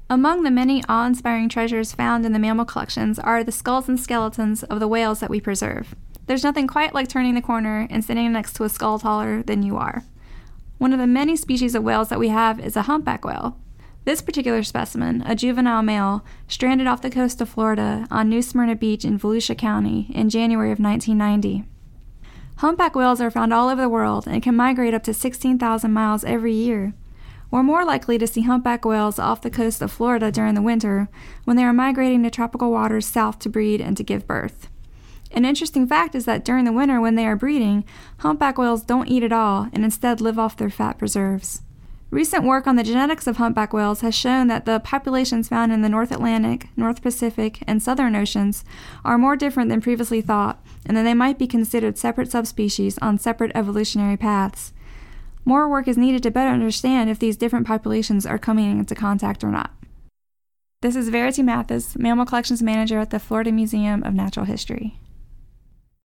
Among the many awe-inspiring treasures found in the mammal collections are the skulls and skeletons of the whales that we preserve. There's nothing quite like turning the corner and sitting next to a skull taller than you are. One of the many species of whales that we have is a humpback whale. This particular specimen, a juvenile male, stranded off the coast of Florida on New Smyrna Beach in Volusia County in January of 1990. Humpback whales are found all over the world and can migrate up to 16,000 miles every year. We're more likely to see humpback whales off the coast of Florida during the winter when they are migrating to tropical waters south to breed and to give birth. An interesting fact is that during the winter when they are breeding, humpback whales don't eat at all and instead live off their fat preserves. Recent work on the genetics of humpback whales has shown that the populations found in the North Atlantic, North Pacific, and Southern Oceans are more different than previously thought, and that they might be considered separate subspecies on separate evolutionary paths. More work is needed to better understand if these different populations are coming into contact or not. This is Verity Mathis, Mammal Collections Manager at the Florida Museum of Natural History.